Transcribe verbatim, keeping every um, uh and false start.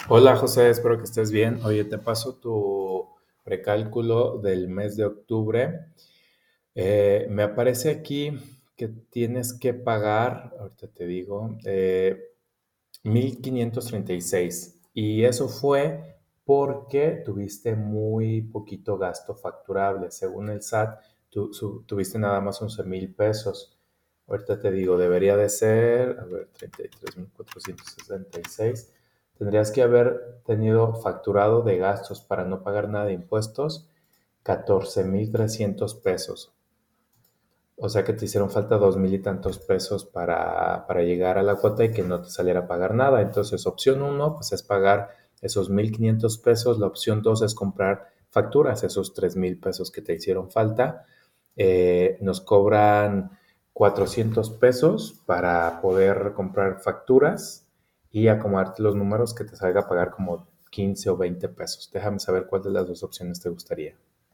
Hola José, espero que estés bien. Oye, te paso tu precálculo del mes de octubre. Eh, me aparece aquí que tienes que pagar, ahorita te digo, eh, mil quinientos treinta y seis. Y eso fue porque tuviste muy poquito gasto facturable. Según el S A T, tu- su- tuviste nada más once mil pesos. Ahorita te digo, debería de ser, a ver, treinta y tres mil cuatrocientos sesenta y seis. Tendrías que haber tenido facturado de gastos para no pagar nada de impuestos catorce mil trescientos pesos. O sea que te hicieron falta dos mil y tantos pesos para, para llegar a la cuota y que no te saliera a pagar nada. Entonces, opción uno, pues es pagar esos mil quinientos pesos. La opción dos es comprar facturas, esos tres mil pesos que te hicieron falta. Eh, nos cobran cuatrocientos pesos para poder comprar facturas y acomodarte los números que te salga a pagar como quince o veinte pesos. Déjame saber cuál de las dos opciones te gustaría.